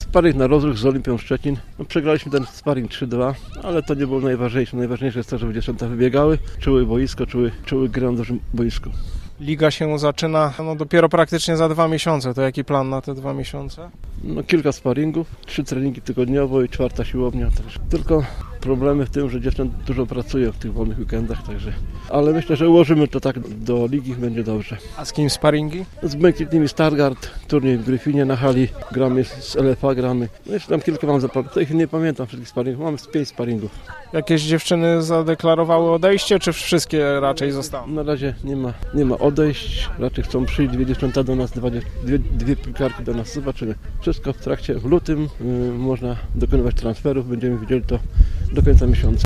Sparring na rozruch z Olimpią Szczecin. No, przegraliśmy ten sparring 3-2, ale to nie było najważniejsze. Najważniejsze jest to, żeby dziewczęta wybiegały, czuły boisko, czuły grę na dużym boisku. Liga się zaczyna dopiero praktycznie za 2 miesiące. To jaki plan na te 2 miesiące? No, kilka sparingów, 3 treningi tygodniowo i 4 siłownia. Tylko problemy w tym, że dziewczęta dużo pracują w tych wolnych weekendach, także. Ale myślę, że ułożymy to tak do ligi, będzie dobrze. A z kim sparingi? Z błękitnymi Stargard, turniej w Gryfinie na hali, gramy z LFA, gramy. No jeszcze tam kilka mam zapomnieć, to ich nie pamiętam wszystkich sparingów, mamy z 5 sparingów. Jakieś dziewczyny zadeklarowały odejście, czy wszystkie raczej zostaną? Na razie nie ma odejść, raczej chcą przyjść 2 dziewczęta do nas, dwie piłkarki do nas, zobaczymy. Wszystko w lutym można dokonywać transferów, będziemy widzieli to do końca miesiąca.